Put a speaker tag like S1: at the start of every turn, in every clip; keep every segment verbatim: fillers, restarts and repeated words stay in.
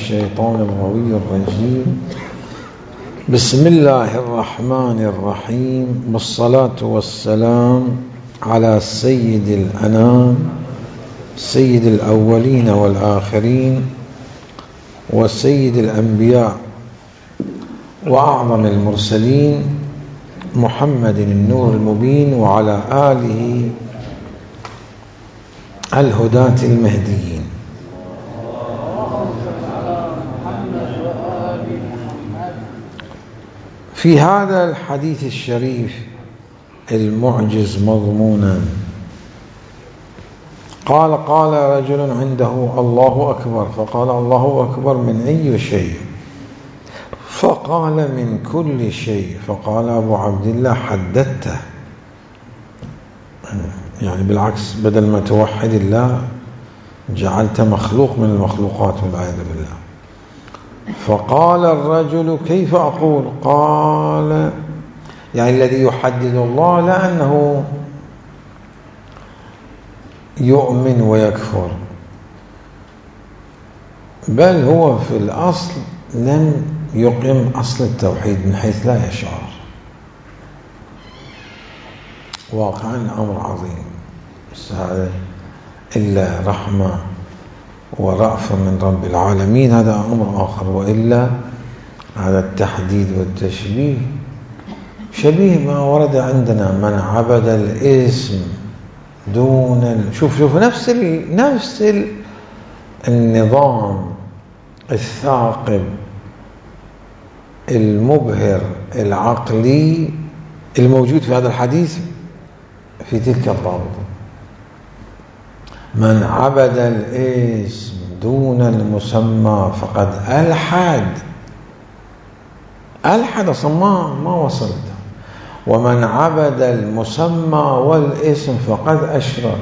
S1: الشيطان الغوي الرجيم. بسم الله الرحمن الرحيم، والصلاة والسلام على سيد الأنام سيد الأولين والآخرين وسيد الأنبياء وأعظم المرسلين محمد النور المبين، وعلى آله الهداة المهديين. في هذا الحديث الشريف المعجز مضمونا قال قال رجل عنده الله أكبر، فقال الله أكبر من أي شيء؟ فقال من كل شيء. فقال أبو عبد الله حددته، يعني بالعكس، بدل ما توحد الله جعلت مخلوق من المخلوقات والعياذ بالله. فقال الرجل كيف أقول؟ قال يعني الذي يحدد الله لا أنه يؤمن ويكفر، بل هو في الأصل لم يقيم أصل التوحيد من حيث لا يشعر. واقعا أمر عظيم، بس هذا إلا رحمة ورأفة من رب العالمين، هذا أمر آخر. وإلا هذا التحديد والتشبيه شبيه ما ورد عندنا، من عبد الاسم دون ال... شوف شوف نفس ال... نفس ال... النظام الثاقب المبهر العقلي الموجود في هذا الحديث في تلك الرابطة. من عبد الاسم دون المسمى فقد ألحد ألحد صما ما وصلت. ومن عبد المسمى والاسم فقد أشرك.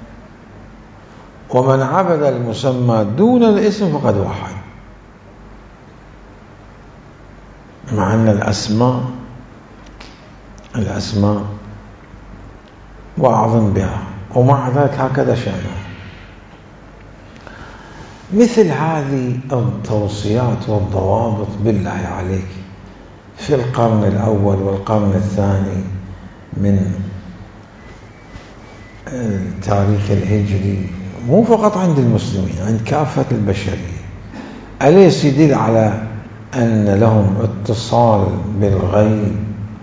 S1: ومن عبد المسمى دون الاسم فقد وحد. مع أن الأسماء الأسماء وأعظم بها، ومع ذلك هكذا شأنها. مثل هذه التوصيات والضوابط بالله عليك في القرن الأول والقرن الثاني من التاريخ الهجري، مو فقط عند المسلمين، عند كافة البشرية، أليس يدل على أن لهم اتصال بالغيب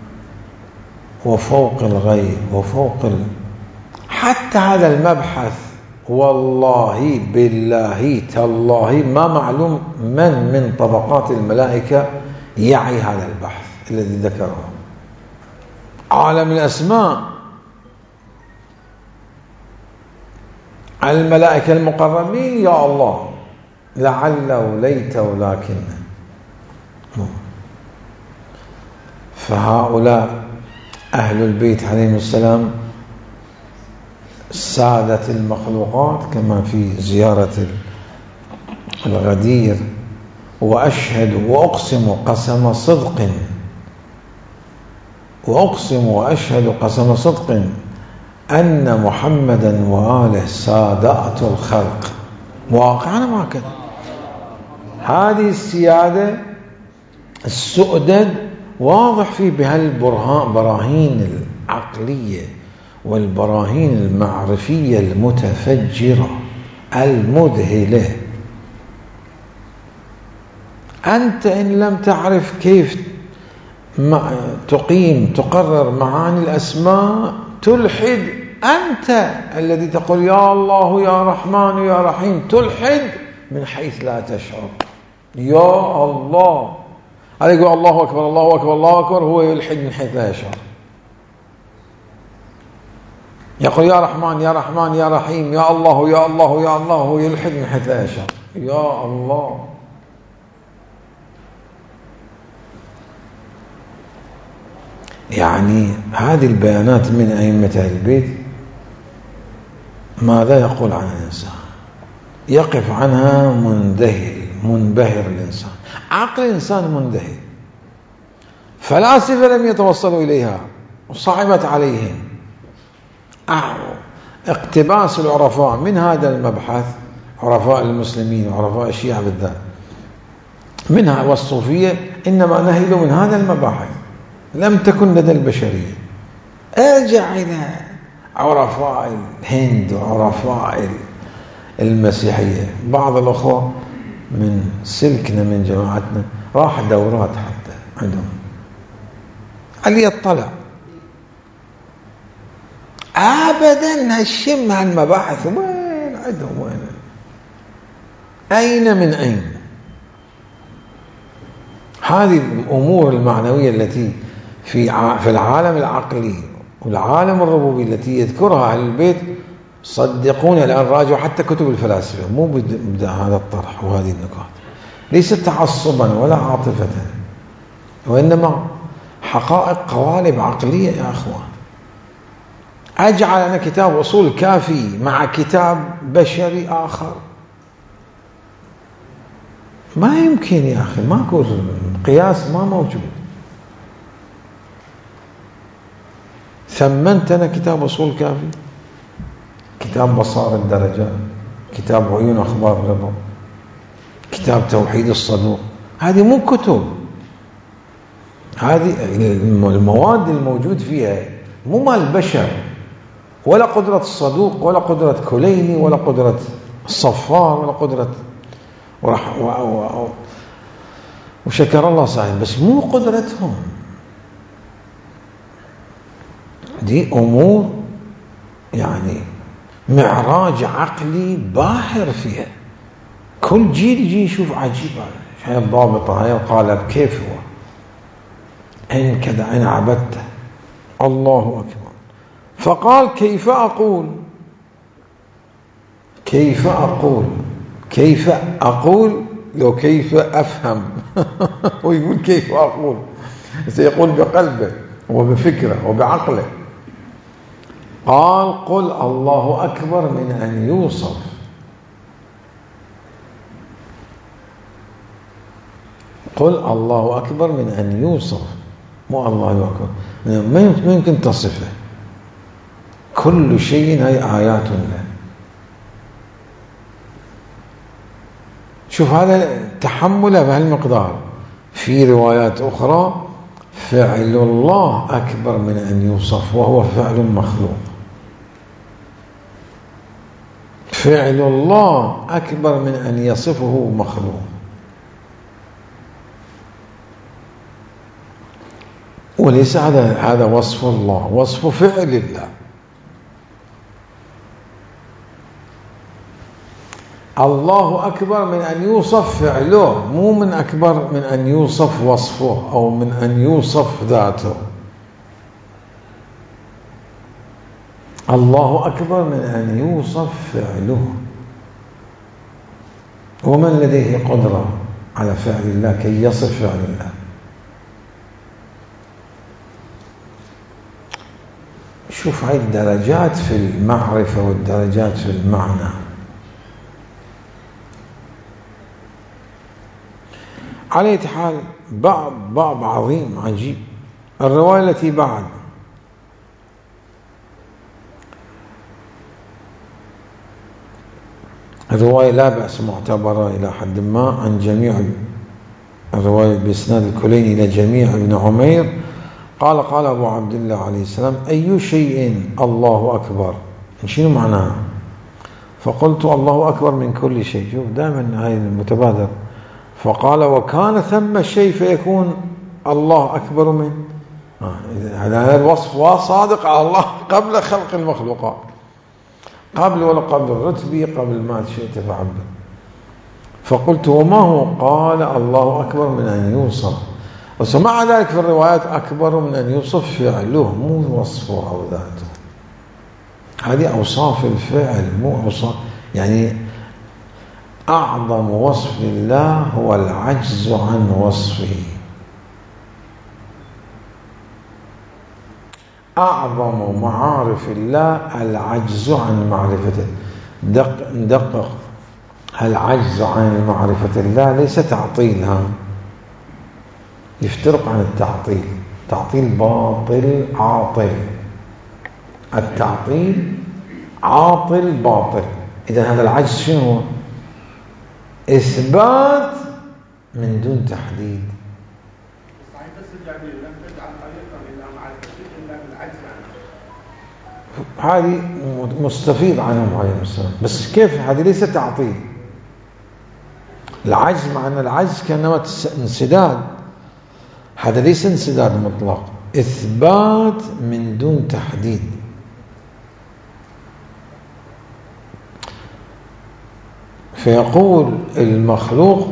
S1: وفوق الغيب وفوق ال... حتى هذا المبحث والله بالله تالله ما معلوم من من طبقات الملائكة يعي هذا البحث الذي ذكره. عالم الأسماء، الملائكة المقربين يا الله، لعل وليت ولكن. فهؤلاء أهل البيت عليهم السلام سادة المخلوقات، كما في زيارة الغدير. وأشهد وأقسم قسم صدق وأقسم وأشهد قسم صدق أن محمدا وآله سادات الخلق. واقعنا ما كذا. هذه السيادة السؤدد واضح في بهالبراهين العقلية والبراهين المعرفية المتفجرة المذهلة. أنت إن لم تعرف كيف تقيم تقرر معاني الأسماء تلحد. أنت الذي تقول يا الله يا رحمن يا رحيم تلحد من حيث لا تشعر. يا الله، هذا يقول الله أكبر الله أكبر الله أكبر، هو يلحد من حيث لا يشعر. يقول يا رحمن يا رحمن يا رحيم يا الله يا الله يا الله، هو يلحد من حيث لا يشعر. يا الله. يعني هذه البيانات من أئمة أهل البيت ماذا يقول عن الإنسان؟ يقف عنها منذهل منبهر الإنسان. عقل الإنسان منذهل. فلاسفة لم يتوصلوا إليها وصعبت عليهم. اقتباس العرفاء من هذا المبحث، عرفاء المسلمين وعرفاء الشيعة بالذات، منها والصوفية إنما نهلوا من هذا المباحث لم تكن لدى البشرية. ارجع إلى عرفاء الهند وعرفاء المسيحية. بعض الأخوة من سلكنا من جماعتنا راح دورات حتى عندهم علي يطلع أبدا هالشم هالمباحث وين عندهم؟ وين؟ أين من أين؟ هذه الأمور المعنوية التي في في العالم العقلي والعالم الربوبي التي يذكرها أهل البيت، صدقوني الآن راجعوا حتى كتب الفلاسفة، مو بدأ هذا الطرح وهذه النقاط، ليست تعصبا ولا عاطفة، وإنما حقائق قوالب عقلية يا أخوان. أجعل أنا كتاب أصول كافي مع كتاب بشري آخر؟ ما يمكن يا أخي، ماكو قياس، ما موجود. ثمنت أنا كتاب أصول كافي، كتاب بصائر الدرجات، كتاب عيون أخبار الرضا، كتاب توحيد الصدوق، هذه مو كتب، هذه المواد الموجود فيها مو مال البشر، ولا قدرة الصدوق ولا قدرة كليني ولا قدرة الصفار ولا قدرة ورح و... و... وشكر الله صحيح، بس مو قدرتهم. دي أمور يعني معراج عقلي باهر فيها. كل جيل يجي يشوف عجيب، هاي الضابطة، هاي القالب، كيف هو؟ أين كذا، أين عبدته؟ الله أكبر. فقال كيف أقول، كيف أقول، كيف أقول لو كيف أفهم ويقول كيف أقول، سيقول بقلبه وبفكره وبعقله. قال قل الله أكبر من أن يوصف. قل الله أكبر من أن يوصف، مو الله أكبر، ما يمكن تصفه. كل شيء هي آيات له. شوف هذا تحمله بهالمقدار. في روايات أخرى فعل الله أكبر من أن يوصف، وهو فعل مخلوق. فعل الله أكبر من أن يصفه مخلوق. وليس هذا هذا وصف الله، وصف فعل الله. الله أكبر من أن يوصف فعله، مو من أكبر من أن يوصف وصفه أو من أن يوصف ذاته. الله أكبر من أن يوصف فعله. ومن لديه قدرة على فعل الله كي يصف فعل الله؟ شوف هاي الدرجات في المعرفة والدرجات في المعنى. على أي حال باب باب عظيم عجيب. الرواية التي بعد الرواية لا بأس معتبرة إلى حد ما عن جميع الرواية بإسناد الكليني إلى جميع ابن عمير. قال قال أبو عبد الله عليه السلام أي شيء الله أكبر، شنو معناه؟ فقلت الله أكبر من كل شيء. شوف دائما هاي المتبادر. فقال وكان ثم شيء فيكون الله أكبر منه. هذا الوصف صادق على الله قبل خلق المخلوقات، قبل ولا قبل الرتبي، قبل ما شئت فعبد. فقلت وما هو؟ قال الله أكبر من أن يوصف. وسمع ذلك في الروايات أكبر من أن يوصف فعله، مو وصفه أو ذاته. هذه أوصاف الفعل، مو أوصاف. يعني أعظم وصف لله هو العجز عن وصفه. أعظم معارف الله العجز عن معرفته. دق ندقق، العجز عن معرفة الله ليس تعطيلها، يفترق عن التعطيل. تعطيل باطل عاطل، التعطيل عاطل باطل. إذن هذا العجز شنو هو؟ إثبات من من دون تحديد. هذه مستفيض عنهم عليه السلام، بس كيف؟ هذه ليس تعطيل. العجز مع أن العجز كأنما انسداد، هذا ليس انسداد مطلق، إثبات من دون تحديد. فيقول المخلوق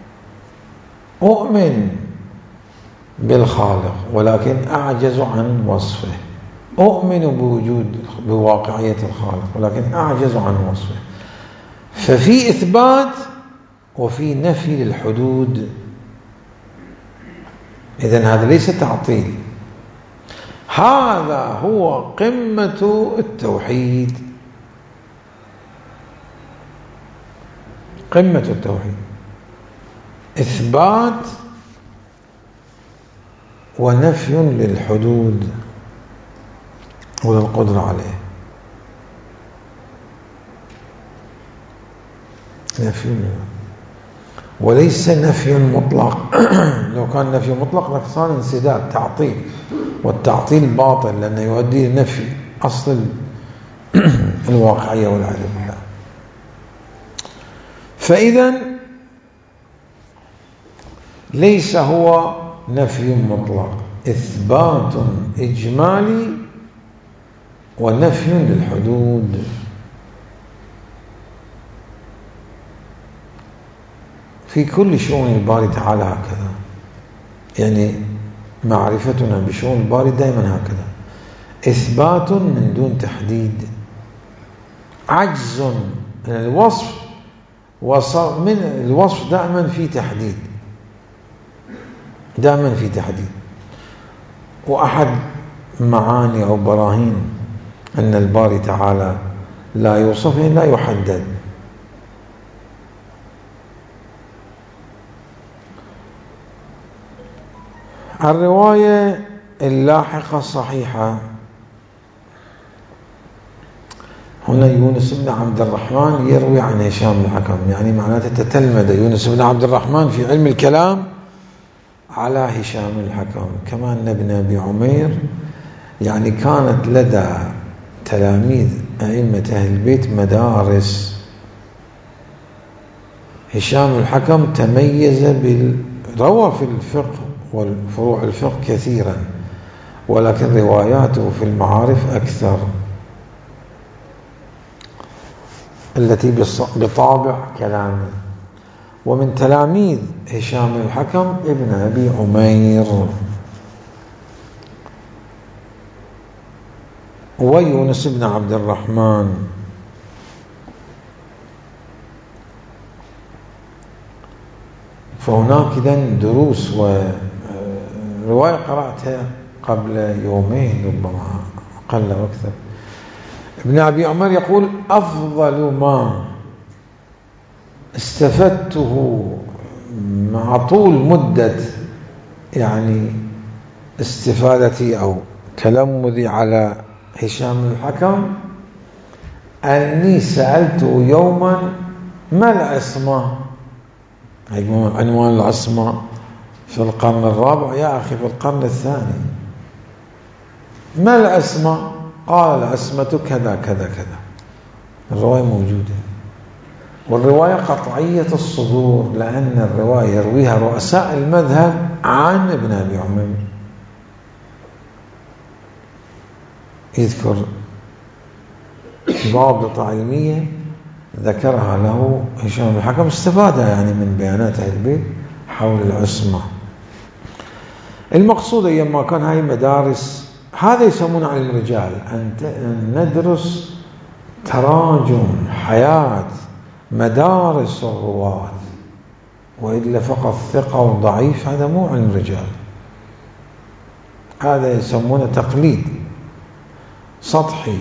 S1: أؤمن بالخالق ولكن أعجز عن وصفه، أؤمن بوجود بواقعية الخالق ولكن أعجز عن وصفه. ففي إثبات وفي نفي للحدود. إذن هذا ليس تعطيل، هذا هو قمة التوحيد، قمة التوحيد، إثبات ونفي للحدود وللقدرة عليه. نفي وليس نفي مطلق. لو كان نفي مطلق لصار انسداد تعطيل، والتعطيل باطل لأنه يؤدي لنفي أصل الواقعية والعياذ بالله. فإذا ليس هو نفي مطلق، إثبات إجمالي ونفي للحدود. في كل شؤون الباري تعالى هكذا، يعني معرفتنا بشؤون الباري دائما هكذا، إثبات من دون تحديد، عجز من الوصف، وصف من الوصف دائما في تحديد، دائما في تحديد. وأحد معاني أو براهين أن الباري تعالى لا يوصف لا يحدد. الرواية اللاحقة الصحيحة هنا يونس بن عبد الرحمن يروي عن هشام الحكم، يعني معناته تتلمذ يونس بن عبد الرحمن في علم الكلام على هشام الحكم. كما أن ابن أبي عمير يعني كانت لدى تلاميذ أئمة أهل البيت مدارس. هشام الحكم تميز بالروى في الفقه والفروع الفقه كثيرا، ولكن رواياته في المعارف أكثر، التي بطابع كلامه. ومن تلاميذ هشام الحكم ابن أبي عمير ويونس بن عبد الرحمن. فهناك إذن دروس، ورواية قرأتها قبل يومين ربما أقل وأكثر. ابن أبي عمر يقول: أفضل ما استفدته مع طول مدة يعني استفادتي أو تلمذي على هشام الحكم أني سألته يوما ما العصمة، عنوان العصمة في القرن الرابع، يا أخي في القرن الثاني، ما العصمة؟ قال: العصمة كذا كذا كذا. الرواية موجودة، والرواية قطعية الصدور، لأن الرواية يرويها رؤساء المذهب عن ابن أبي عمر. يذكر ضابطة علمية ذكرها له هشام الحكم، استفادها يعني من بيانات أهل البيت حول العصمة. المقصود أيما كان هاي مدارس، هذا يسمون علم الرجال أن ندرس تراجم حياة مدارس الرواة، وإلا فقط ثقة وضعيف هذا مو علم رجال، هذا يسمونه تقليد سطحي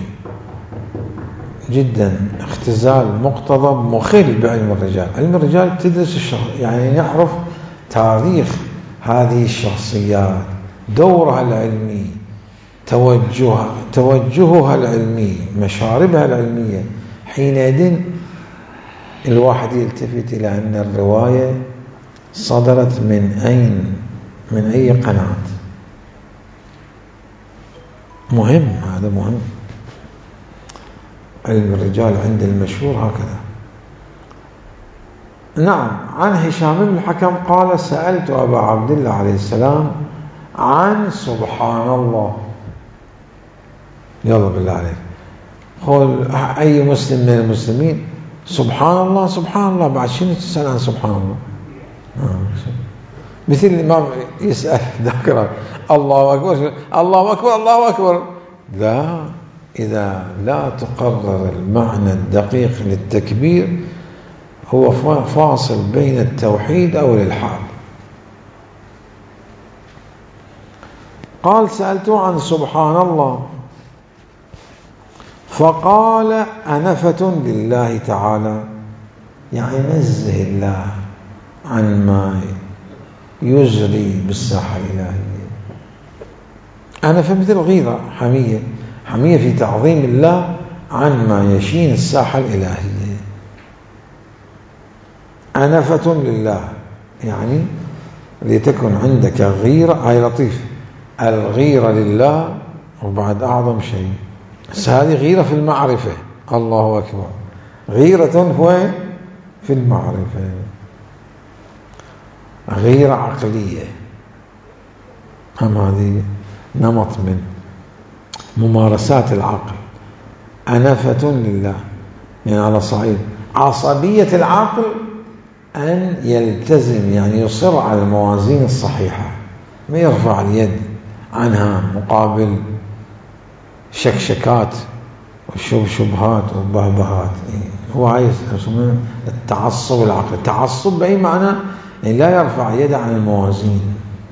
S1: جدا، اختزال مقتضب مخل بعلم الرجال. علم الرجال تدرس الشخص، يعني نعرف تاريخ هذه الشخصيات، دورها العلمي، توجهها توجهها العلمي، مشاربها العلمية. حينئذ الواحد يلتفت إلى أن الرواية صدرت من أين؟ من أي قناة؟ مهم، هذا مهم. علم الرجال عند المشهور هكذا. نعم. عن هشام بن الحكم قال سألت أبا عبد الله عليه السلام عن سبحان الله. يلا بالله عليك، قول أي مسلم من المسلمين سبحان الله سبحان الله، بعد شنو تسأل عن سبحان الله؟ مثل الإمام يسأل ذكر الله أكبر الله أكبر الله أكبر. لا، إذا لا تقرر المعنى الدقيق للتكبير هو فاصل بين التوحيد أو الإلحاد. قال سألته عن سبحان الله فقال أنفة لله تعالى، يعني نزه الله عن ما يجري بالساحة الإلهية. أنفة مثل غيرة، حمية، حمية في تعظيم الله عن ما يشين الساحة الإلهية. أنفة لله يعني لتكن عندك غيرة. هاي لطيف، الغيرة لله وبعد أعظم شيء. هذه غيرة في المعرفة، الله أكبر. غيرة هو في المعرفة، غيرة عقلية. هم هذه نمط من ممارسات العقل. أنفة لله يعني على صعيد عصبية العقل أن يلتزم، يعني يصر على الموازين الصحيحة، ما يرفع اليد عنها مقابل شكشكات وشبشبهات وبهبهات. هو عايز التعصب العقلي. التعصب بأي معنى؟ يعني لا يرفع يده عن الموازين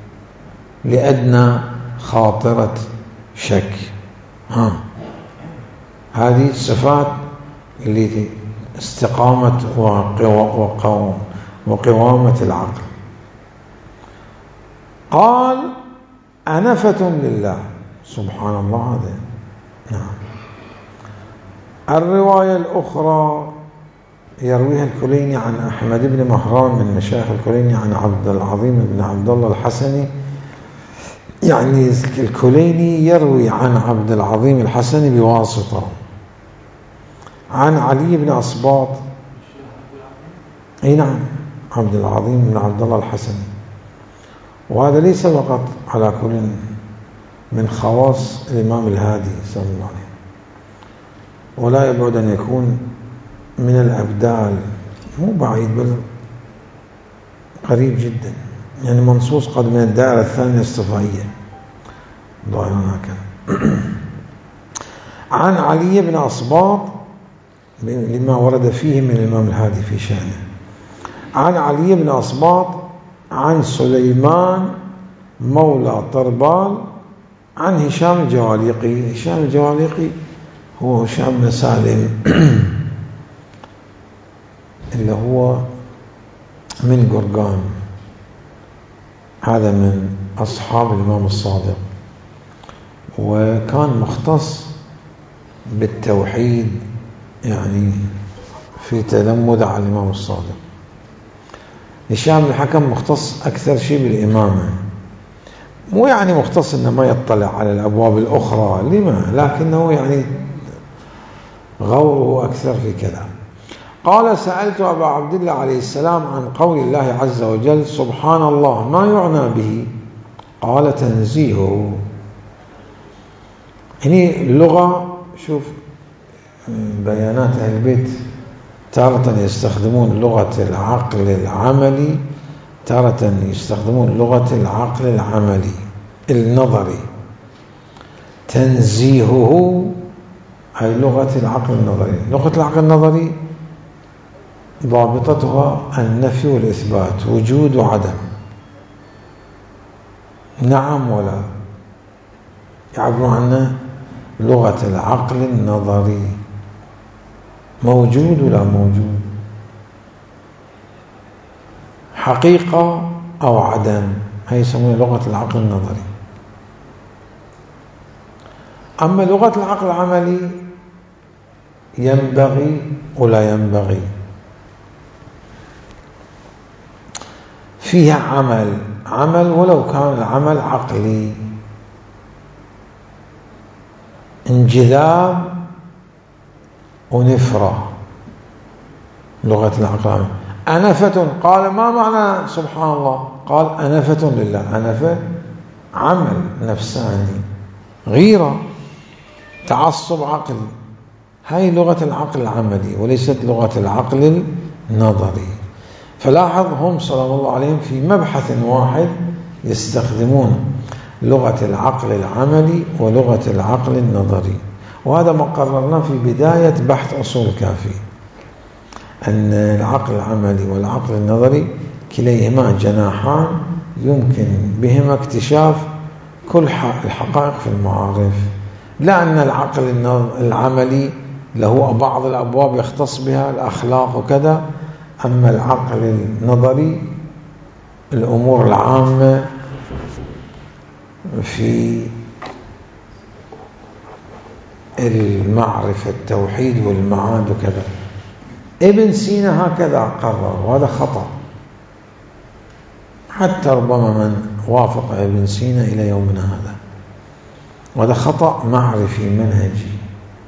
S1: لأدنى خاطرة شك. ها هذه الصفات اللي استقامة وقوامة العقل. قال أنفة لله سبحان الله. هذا نعم. الرواية الأخرى يرويها الكليني عن أحمد بن مهران من مشايخ الكليني عن عبد العظيم بن عبد الله الحسني. يعني الكليني يروي عن عبد العظيم الحسني بواسطة عن علي بن أصباط. أي نعم، عبد العظيم بن عبد الله الحسني. وهذا ليس فقط على كل من خواص الإمام الهادي صلى الله عليه وسلم، ولا يبعد أن يكون من الأبدال، مو بعيد بل قريب جدا، يعني منصوص قد من الدائرة الثانية الصفائية ظاهرا هكذا. عن علي بن أصباط لما ورد فيه من الإمام الهادي في شأنه. عن علي بن أصباط عن سليمان مولى طربال عن هشام الجواليقي. هشام الجواليقي هو هشام بن سالم اللي هو من قرقان، هذا من أصحاب الإمام الصادق، وكان مختص بالتوحيد، يعني في تلمذ على الإمام الصادق. هشام الحكم مختص أكثر شيء بالإمامة، مو يعني مختص إنه ما يطلع على الأبواب الأخرى لما، لكنه يعني غوره أكثر في كذا. قال سألت أبا عبد الله عليه السلام عن قول الله عز وجل سبحان الله ما يعنى به؟ قال تنزيهه. يعني اللغة، شوف بيانات أهل البيت تارة يستخدمون لغة العقل العملي، تارة يستخدمون لغة العقل العملي النظري. تنزيهه هي لغة العقل النظري. لغة العقل النظري ضابطتها النفي والإثبات، وجود وعدم، نعم ولا، يعبرون عنه لغة العقل النظري، موجود ولا موجود، حقيقة أو عدم، هي يسمونها لغة العقل النظري. أما لغة العقل العملي ينبغي ولا ينبغي. فيها عمل عمل ولو كان العمل عقلي، انجذاب ونفرة، لغة العقل. أنفة، قال ما معنى سبحان الله؟ قال أنفة لله. أنفة عمل نفساني، غيرة، تعصب عقلي. هاي لغة العقل العملي وليست لغة العقل النظري. فلاحظ هم صلى الله عليهم في مبحث واحد يستخدمون لغة العقل العملي ولغة العقل النظري. وهذا ما قررناه في بداية بحث أصول الكافي، أن العقل العملي والعقل النظري كليهما جناحان يمكن بهما اكتشاف كل الحقائق في المعارف. لا أن العقل العملي له بعض الأبواب يختص بها الأخلاق وكذا، أما العقل النظري الأمور العامة في المعرفة، التوحيد والمعاد وكذا. ابن سينا هكذا قرر، وهذا خطأ، حتى ربما من وافق ابن سينا إلى يومنا هذا، وهذا خطأ معرفي منهجي،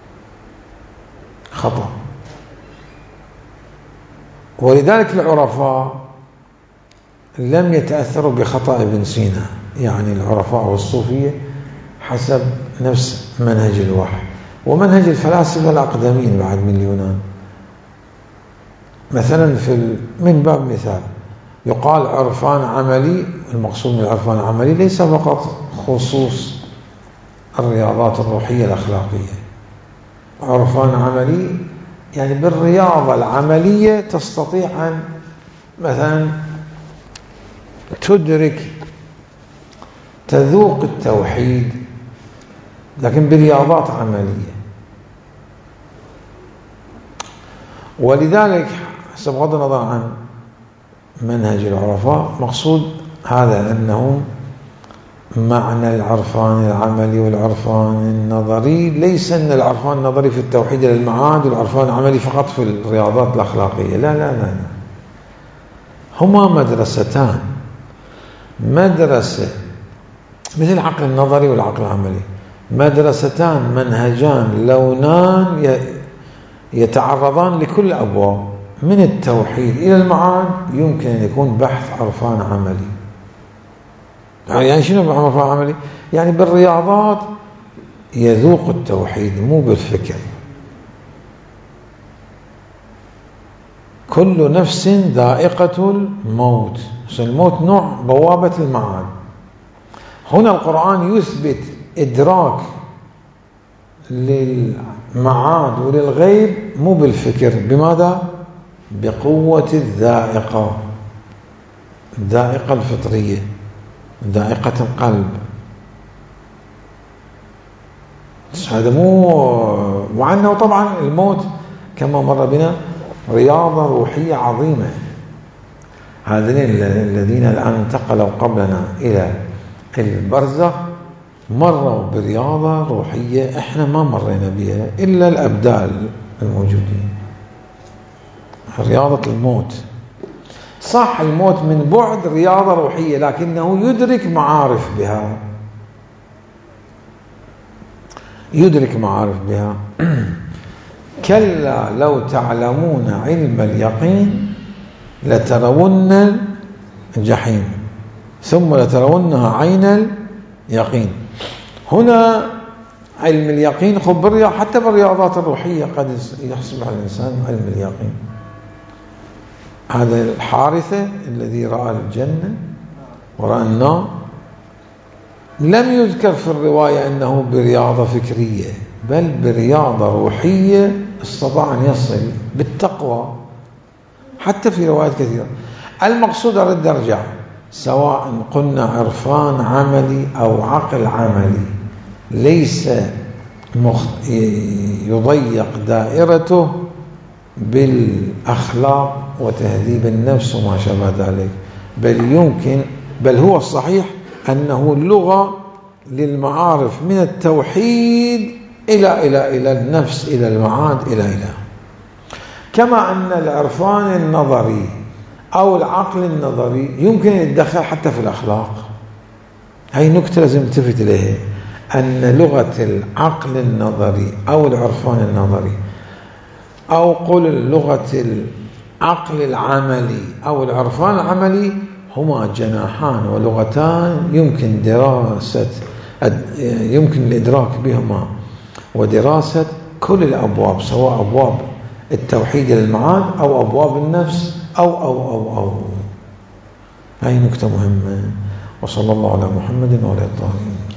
S1: خطأ. ولذلك العرفاء لم يتأثروا بخطأ ابن سينا، يعني العرفاء والصوفية حسب نفس منهج الوحي ومنهج الفلاسفة الأقدمين بعد من اليونان. مثلا في من باب مثال يقال عرفان عملي، المقصود من العرفان العملي ليس فقط خصوص الرياضات الروحية الأخلاقية. عرفان عملي يعني بالرياضة العملية تستطيع أن مثلا تدرك تذوق التوحيد، لكن برياضات عملية. ولذلك بغض النظر عن منهج العرفاء، مقصود هذا أنه معنى العرفان العملي والعرفان النظري ليس أن العرفان النظري في التوحيد للمعاد والعرفان العملي فقط في الرياضات الأخلاقية. لا لا لا, لا. هما مدرستان، مدرسة مثل العقل النظري والعقل العملي، مدرستان منهجان لونان يتعرضان لكل أبواب من التوحيد إلى المعاد. يمكن أن يكون بحث عرفان عملي. يعني شنو بحث عرفان عملي؟ يعني بالرياضات يذوق التوحيد مو بالفكر. كل نفس ذائقة الموت، الموت نوع بوابة المعاد. هنا القرآن يثبت إدراك للمعاد وللغيب مو بالفكر. بماذا؟ بقوة الذائقة، الذائقة الفطرية، ذائقة القلب. هذا مو، وعنه طبعا الموت كما مر بنا رياضة روحية عظيمة. هذين الذين الآن انتقلوا قبلنا إلى البرزخ مروا برياضة روحية احنا ما مرينا بها إلا الأبدال الموجودين. رياضة الموت، صح الموت من بعد رياضة روحية، لكنه يدرك معارف بها، يدرك معارف بها. كلا لو تعلمون علم اليقين لترون الجحيم ثم لترونها عين اليقين. هنا علم اليقين خبر حتى بالرياضات الروحية قد يحسبها الإنسان علم اليقين. هذا الحارثة الذي رأى الجنة ورأى النار لم يذكر في الرواية أنه برياضة فكرية، بل برياضة روحية استطاع أن يصل بالتقوى، حتى في روايات كثيرة. المقصود أرد أرجع، سواء قلنا عرفان عملي أو عقل عملي ليس يضيق دائرته بالأخلاق وتهذيب النفس وما شابه ذلك، بل يمكن بل هو الصحيح أنه اللغة للمعارف من التوحيد إلى إلى إلى النفس، إلى المعاد، إلى إلى كما أن العرفان النظري أو العقل النظري يمكن أن يتدخل حتى في الأخلاق. هاي نكتة لازم نلتفت إليها، أن لغة العقل النظري أو العرفان النظري أو قل لغة العقل العملي أو العرفان العملي هما جناحان ولغتان يمكن دراسة يمكن الإدراك بهما ودراسة كل الأبواب، سواء أبواب التوحيد للمعاد أو أبواب النفس أو أو أو أو هاي نكتة مهمة. وصلى الله على محمد وعلى آله.